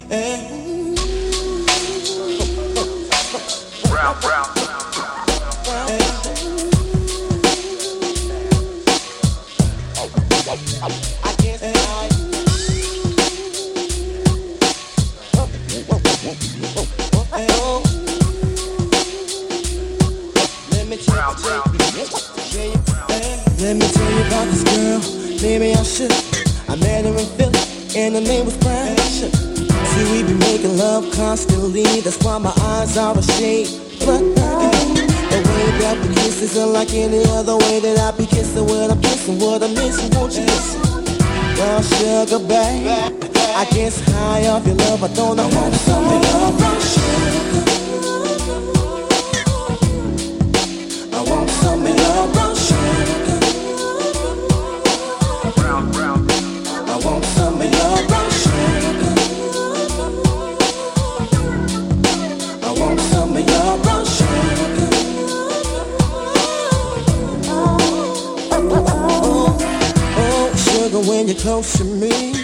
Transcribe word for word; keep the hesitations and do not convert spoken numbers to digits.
Brown, brown. I guess I. Let me tell you, let me tell you about this girl. Maybe I should. I met her in Philly, and her name was Pressure. See, we be making love constantly. That's why my eyes are a shade blood burgundy. The way that we kiss isn't like any other way that I be kissing. What I'm kissing, what I'm missing, won't you listen? Brown sugar, babe. I guess high off your love, I don't know how to sum it up. Brown sugar, I want some of your brown sugar. Brown, brown. I want some of your brown sugar. I want some of your brown sugar. Oh, oh, sugar, when you're close to me,